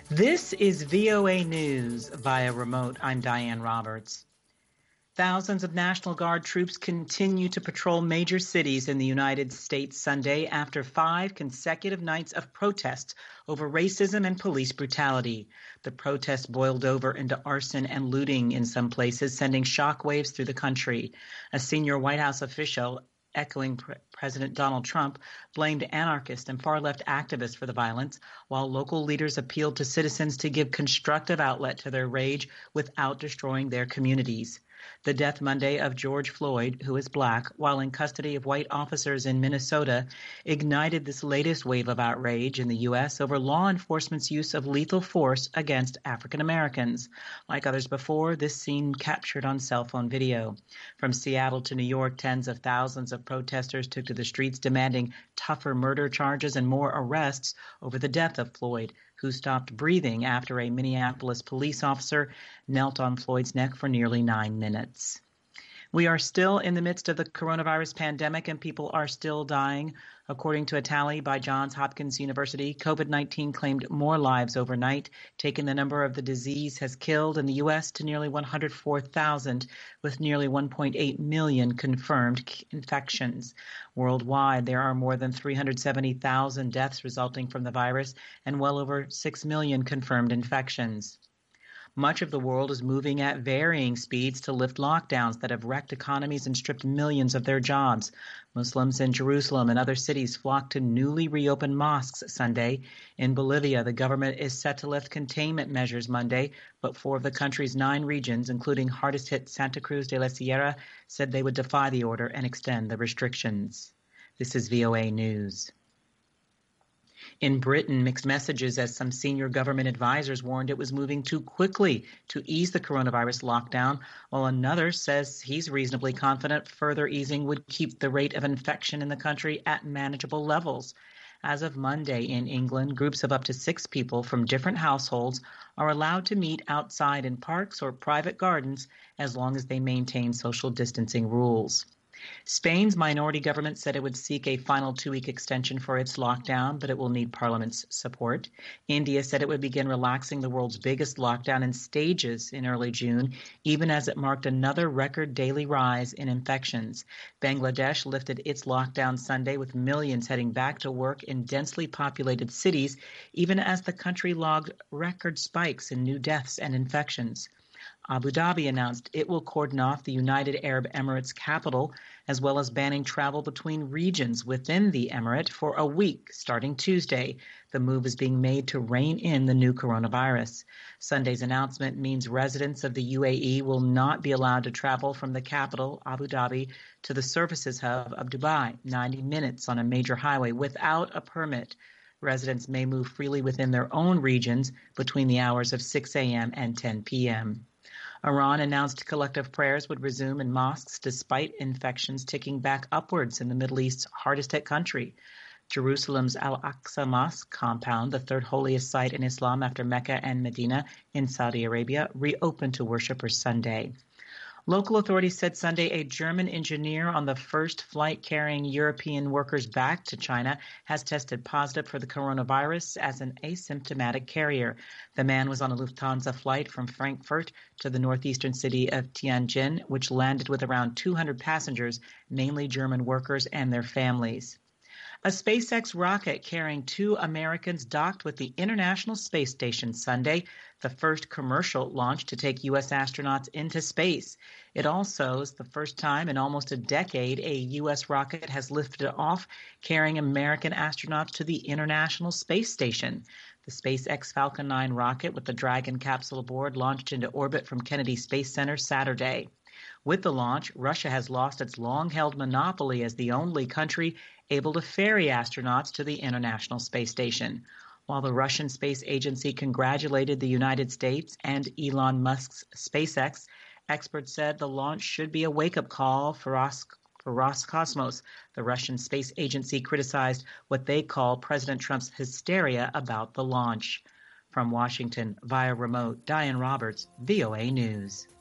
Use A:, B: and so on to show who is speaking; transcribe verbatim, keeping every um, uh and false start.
A: This is V O A News via remote. I'm Diane Roberts. Thousands of National Guard troops continue to patrol major cities in the United States Sunday after five consecutive nights of protests over racism and police brutality. The protests boiled over into arson and looting in some places, sending shockwaves through the country. A senior White House official, echoing Pre- President Donald Trump, blamed anarchist and far-left activists for the violence, while local leaders appealed to citizens to give constructive outlet to their rage without destroying their communities. The death Monday of George Floyd, who is black, while in custody of white officers in Minnesota, ignited this latest wave of outrage in the U S over law enforcement's use of lethal force against African Americans. Like others before, this scene captured on cell phone video. From Seattle to New York, tens of thousands of protesters took to the streets demanding tougher murder charges and more arrests over the death of Floyd, who stopped breathing after a Minneapolis police officer knelt on Floyd's neck for nearly nine minutes. We are still in the midst of the coronavirus pandemic and people are still dying. According to a tally by Johns Hopkins University, COVID nineteen claimed more lives overnight, taking the number of the disease has killed in the U S to nearly one hundred four thousand, with nearly one point eight million confirmed infections. Worldwide, there are more than three hundred seventy thousand deaths resulting from the virus and well over six million confirmed infections. Much of the world is moving at varying speeds to lift lockdowns that have wrecked economies and stripped millions of their jobs. Muslims in Jerusalem and other cities flocked to newly reopened mosques Sunday. In Bolivia, the government is set to lift containment measures Monday, but four of the country's nine regions, including hardest-hit Santa Cruz de la Sierra, said they would defy the order and extend the restrictions. This is V O A News. In Britain, mixed messages as some senior government advisors warned it was moving too quickly to ease the coronavirus lockdown, while another says he's reasonably confident further easing would keep the rate of infection in the country at manageable levels. As of Monday in England, groups of up to six people from different households are allowed to meet outside in parks or private gardens as long as they maintain social distancing rules. Spain's minority government said it would seek a final two-week extension for its lockdown, but it will need Parliament's support. India said it would begin relaxing the world's biggest lockdown in stages in early June, even as it marked another record daily rise in infections. Bangladesh lifted its lockdown Sunday, with millions heading back to work in densely populated cities, even as the country logged record spikes in new deaths and infections. Abu Dhabi announced it will cordon off the United Arab Emirates capital, as well as banning travel between regions within the emirate for a week starting Tuesday. The move is being made to rein in the new coronavirus. Sunday's announcement means residents of the U A E will not be allowed to travel from the capital, Abu Dhabi, to the services hub of Dubai, ninety minutes on a major highway, without a permit. Residents may move freely within their own regions between the hours of six a.m. and ten p.m. Iran announced collective prayers would resume in mosques despite infections ticking back upwards in the Middle East's hardest-hit country. Jerusalem's Al-Aqsa Mosque compound, the third holiest site in Islam after Mecca and Medina in Saudi Arabia, reopened to worshippers Sunday. Local authorities said Sunday a German engineer on the first flight carrying European workers back to China has tested positive for the coronavirus as an asymptomatic carrier. The man was on a Lufthansa flight from Frankfurt to the northeastern city of Tianjin, which landed with around two hundred passengers, mainly German workers and their families. A SpaceX rocket carrying two Americans docked with the International Space Station Sunday, the first commercial launch to take U S astronauts into space. It also is the first time in almost a decade a U S rocket has lifted off carrying American astronauts to the International Space Station. The SpaceX Falcon nine rocket with the Dragon capsule aboard launched into orbit from Kennedy Space Center Saturday. With the launch, Russia has lost its long-held monopoly as the only country able to ferry astronauts to the International Space Station. While the Russian Space Agency congratulated the United States and Elon Musk's SpaceX, experts said the launch should be a wake-up call for Ros- for Roscosmos. The Russian Space Agency criticized what they call President Trump's hysteria about the launch. From Washington, via remote, Diane Roberts, V O A News.